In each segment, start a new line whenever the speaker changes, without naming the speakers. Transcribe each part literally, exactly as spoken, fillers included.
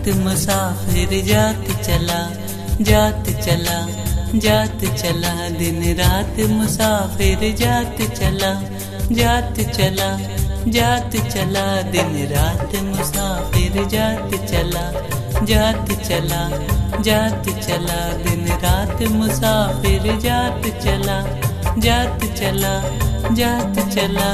रात मुसाफिर जात चला जात चला जात चला, दिन रात मुसाफिर जात चला जात चला जात चला, दिन रात मुसाफिर जात चला जात चला जात चला, दिन रात मुसाफिर जात चला जात चला जात चला।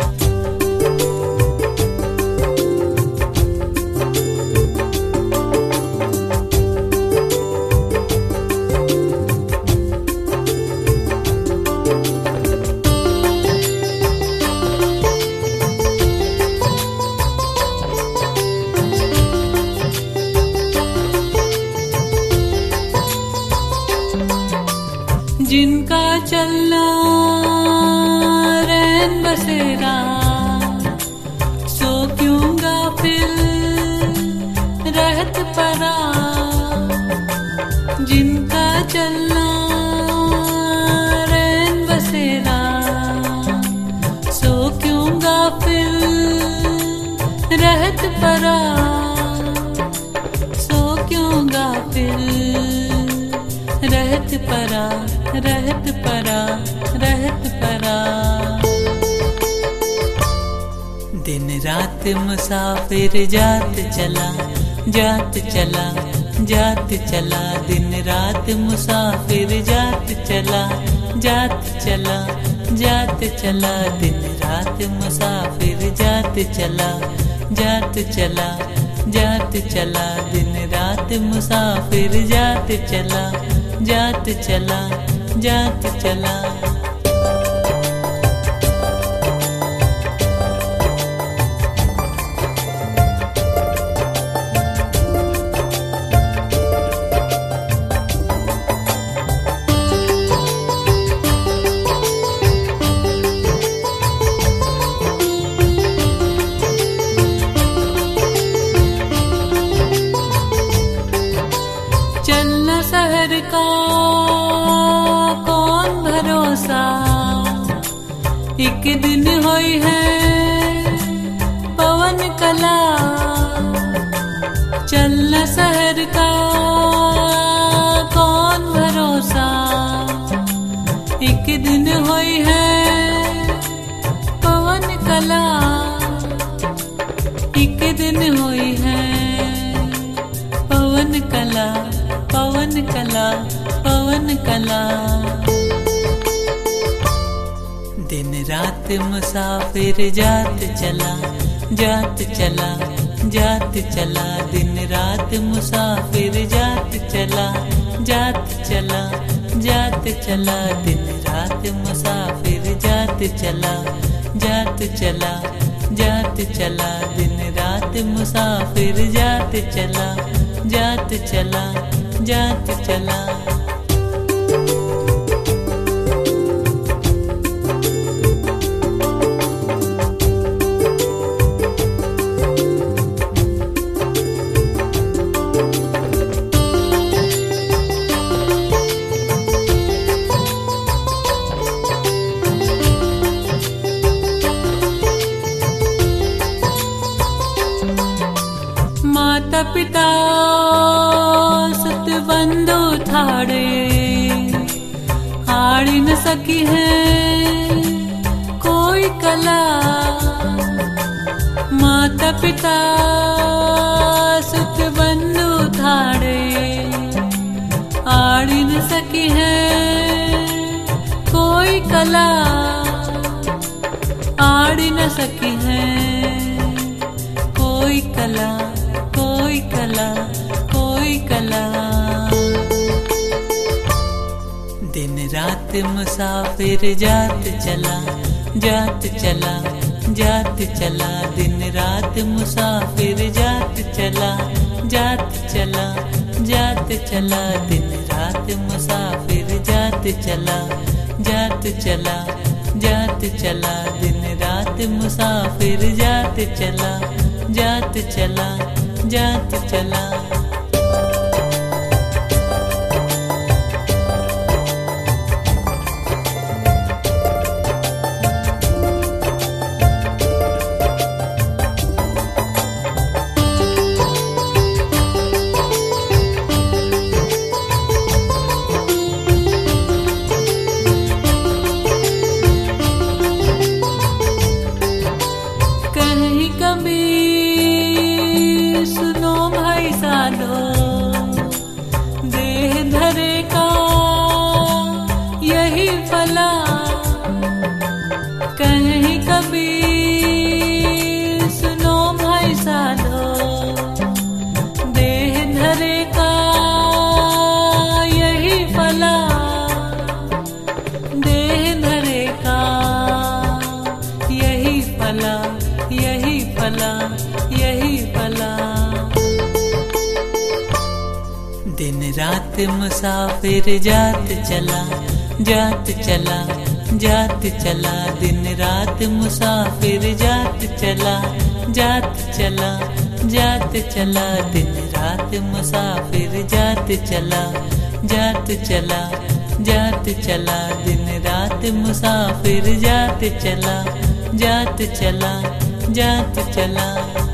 जिनका चलना रैन बसेरा, सो क्यों गाफिल रहत परा। जिनका चलना रैन बसेरा, सो क्यों गाफिल रहत परा। सो क्यों गाफिल रहत परा रहत परा रहत परा। दिन रात मुसाफिर जात चला जात चला जात चला, दिन रात मुसाफिर जात चला जात चला जात चला, दिन रात मुसाफिर जात चला जात चला जात चला, दिन रात मुसाफिर जात चला जात चला जात चला। चलना शहर का कौन भरोसा, एक दिन होई है पवन कला। चलना शहर का कौन भरोसा, एक दिन होई है पवन कला। एक दिन होई है पवन कला पवन कला पवन कला। दिन रात मुसाफिर जात चला जात चला जात चला, दिन रात मुसाफिर जात चला जात चला जात चला, दिन रात मुसाफिर जात चला जात चला जात चला, दिन रात मुसाफिर जात चला जात चला जात चला। माता पिता सत बंधु ठाड़े, आड़ी न सकी है कोई कला। माता पिता सत बंधु ठाड़े, आड़ी न सकी है कोई कला। आड़ी न सकी है कोई कला कोई कला कोई कला। दिन रात मुसाफिर जात चला जात चला जात चला, दिन रात मुसाफिर जात चला जात चला जात चला, दिन रात मुसाफिर जात चला जात चला जात चला, दिन रात मुसाफिर जात चला जात चला जात चला। सालो देह धरे का यही फला। कहीं कबीर सुनो भाई सालो देह धरे का यही फला। देह धरे का यही फला, यही फला, यही फला। दिन रात मुसाफिर जात चला, जात चला, जात चला। दिन रात मुसाफिर जात चला, जात चला, जात चला। दिन रात मुसाफिर जात चला, जात चला, जात चला। दिन रात मुसाफिर जात चला, जात चला, जात चला।